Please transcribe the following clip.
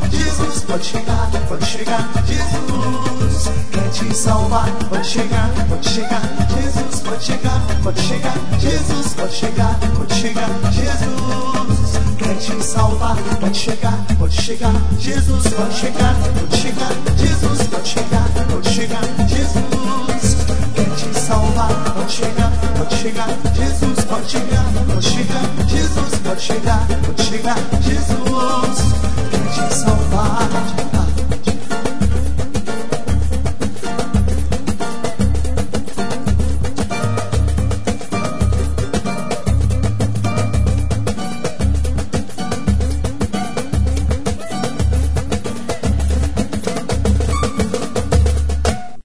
Jesus pode chegar, Jesus quer te salvar. Pode chegar, Jesus pode chegar, Jesus pode chegar, Jesus quer te salvar. Pode chegar, Jesus pode chegar, Jesus pode chegar, Jesus quer te salvar. Pode chegar, Jesus pode chegar, Jesus pode chegar.